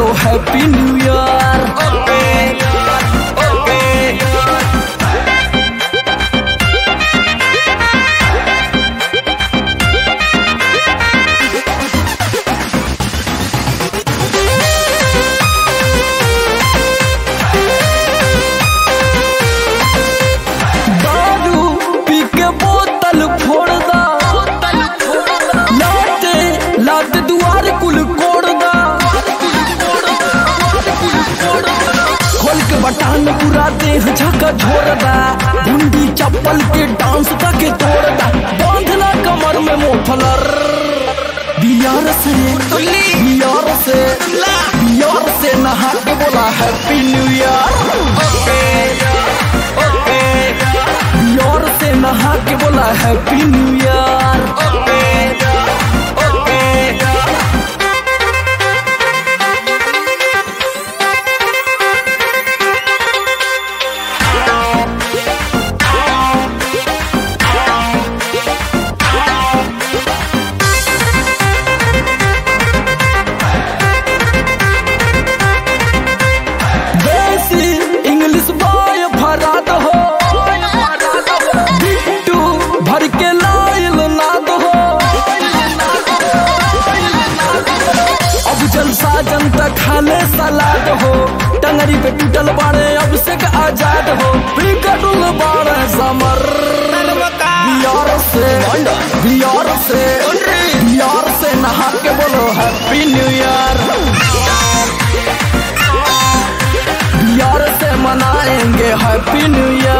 बोलो happy new year. Okay okay दारू पी के बोतल फोड़ दा, लाते दुआर कुल कोड़ दा, खोल के बटान पूरा देह झका झोर दा, गुंडी चप्पल के डांस के तोड़ दा, बांधना कमर में मोफलर, बियार से नहा के बोला happy new year. Okay okay beer से नहा के बोला happy new year. Okay okay English boy भरा दो, बिट्टू भर के लाइल ना दो, अब जलसा जनता खाले सलाद हो, टंगरी पे टूटल बाड़े अब से आजाद हो, बिगड़ल बाड़े समर, बियार से नहा के बोलो हैप्पी न्यू ईयर। बियार से मनाएंगे हैप्पी न्यू ईयर।